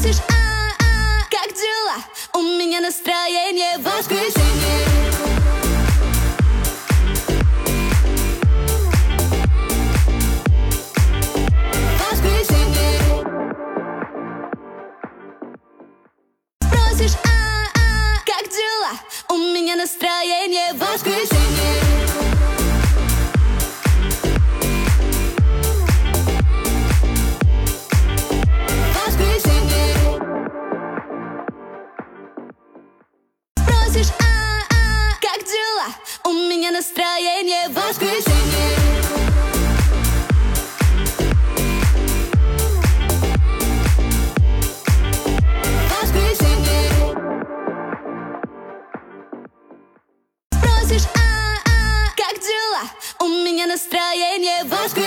Просишь, как дела? У меня настроение в воскресенье. Просишь, как дела? У меня настроение в воскресенье. Просишь, как дела? У меня настроение в воскресенье. Просишь, как дела? У меня настроение в воскресенье.